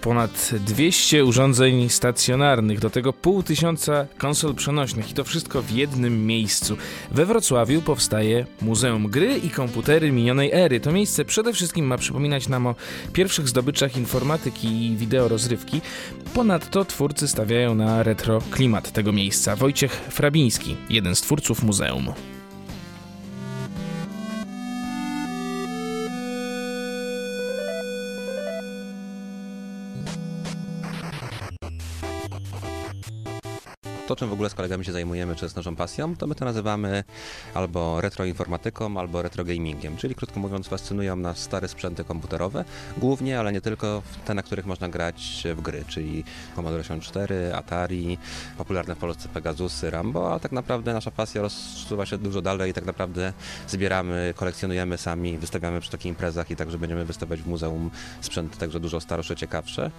ponad 200 urządzeń stacjonarnych, do tego 500 konsol przenośnych i to wszystko w jednym miejscu. We Wrocławiu powstaje Muzeum Gry i Komputery Minionej Ery. To miejsce przede wszystkim ma przypominać nam o pierwszych zdobyczach informatyki i wideorozrywki. Ponadto twórcy stawiają na retro klimat tego miejsca. Wojciech Frabiński, jeden z twórców muzeum. To, czym w ogóle z kolegami się zajmujemy, czy jest naszą pasją, to my to nazywamy albo retroinformatyką, albo retrogamingiem, czyli krótko mówiąc fascynują nas stare sprzęty komputerowe, głównie, ale nie tylko te, na których można grać w gry, czyli Commodore 64, Atari, popularne w Polsce Pegasusy, Rambo, a tak naprawdę nasza pasja rozsuwa się dużo dalej i tak naprawdę zbieramy, kolekcjonujemy sami, wystawiamy przy takich imprezach i także będziemy wystawiać w muzeum sprzęty także dużo starsze, ciekawsze.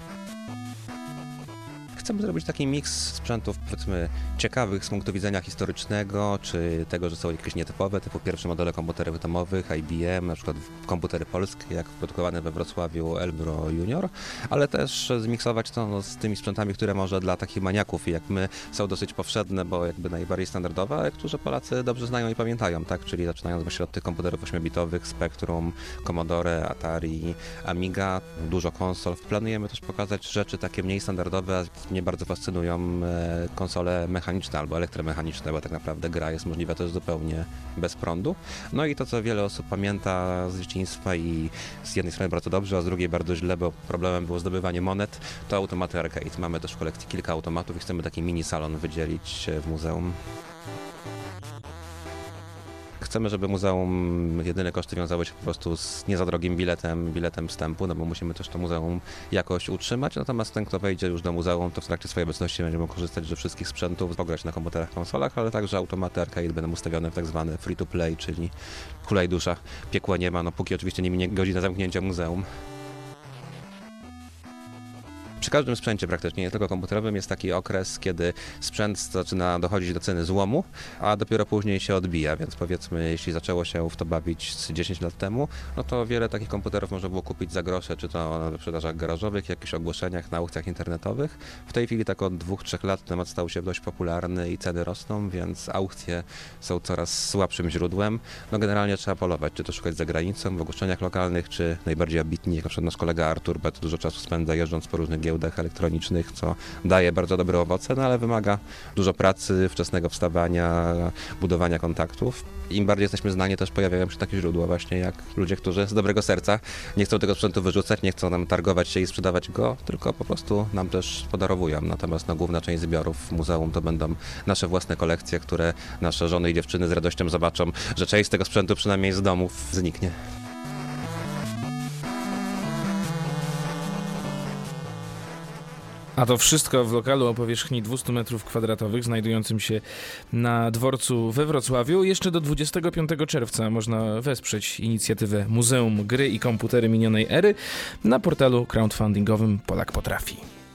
Chcemy zrobić taki miks sprzętów, powiedzmy, ciekawych z punktu widzenia historycznego, czy tego, że są jakieś nietypowe, typu pierwsze modele komputerów domowych, IBM, na przykład komputery polskie, jak produkowane we Wrocławiu Elbro Junior, ale też zmiksować to z tymi sprzętami, które może dla takich maniaków i jak my są dosyć powszedne, bo jakby najbardziej standardowe, ale które Polacy dobrze znają i pamiętają, tak? Czyli zaczynając właśnie od tych komputerów 8-bitowych, Spectrum, Commodore, Atari, Amiga, dużo konsol. Planujemy też pokazać rzeczy takie mniej standardowe, mnie bardzo fascynują konsole mechaniczne albo elektromechaniczne, bo tak naprawdę gra jest możliwa też zupełnie bez prądu. No i to, co wiele osób pamięta z dzieciństwa i z jednej strony bardzo dobrze, a z drugiej bardzo źle, bo problemem było zdobywanie monet, to automaty arcade. Mamy też w kolekcji kilka automatów i chcemy taki mini salon wydzielić w muzeum. Chcemy, żeby muzeum jedyne koszty wiązały się po prostu z nie za drogim biletem wstępu, no bo musimy też to muzeum jakoś utrzymać, natomiast ten, kto wejdzie już do muzeum, to w trakcie swojej obecności będzie mógł korzystać ze wszystkich sprzętów, pograć na komputerach, konsolach, ale także automaty arcade będą ustawione w tak zwane free to play, czyli hulaj dusza, piekła nie ma, no póki oczywiście nie minie godzina zamknięcia muzeum. Przy każdym sprzęcie praktycznie, nie tylko komputerowym, jest taki okres, kiedy sprzęt zaczyna dochodzić do ceny złomu, a dopiero później się odbija, więc powiedzmy, jeśli zaczęło się w to bawić z 10 lat temu, no to wiele takich komputerów można było kupić za grosze, czy to na wyprzedażach garażowych, jakichś ogłoszeniach, na aukcjach internetowych. W tej chwili tak od 2-3 lat temat stał się dość popularny i ceny rosną, więc aukcje są coraz słabszym źródłem. No generalnie trzeba polować, czy to szukać za granicą, w ogłoszeniach lokalnych, czy najbardziej ambitni, jak na przykład nasz kolega Artur, bardzo dużo czasu spędza jeżdżąc po różnych giełdach elektronicznych, co daje bardzo dobre owoce, no ale wymaga dużo pracy, wczesnego wstawania, budowania kontaktów. Im bardziej jesteśmy znani, też pojawiają się takie źródła właśnie jak ludzie, którzy z dobrego serca nie chcą tego sprzętu wyrzucać, nie chcą nam targować się i sprzedawać go, tylko po prostu nam też podarowują. Natomiast główna część zbiorów w muzeum to będą nasze własne kolekcje, które nasze żony i dziewczyny z radością zobaczą, że część z tego sprzętu przynajmniej z domów zniknie. A to wszystko w lokalu o powierzchni 200 m2, znajdującym się na dworcu we Wrocławiu. Jeszcze do 25 czerwca można wesprzeć inicjatywę Muzeum Gry i Komputery Minionej Ery na portalu crowdfundingowym Polak Potrafi.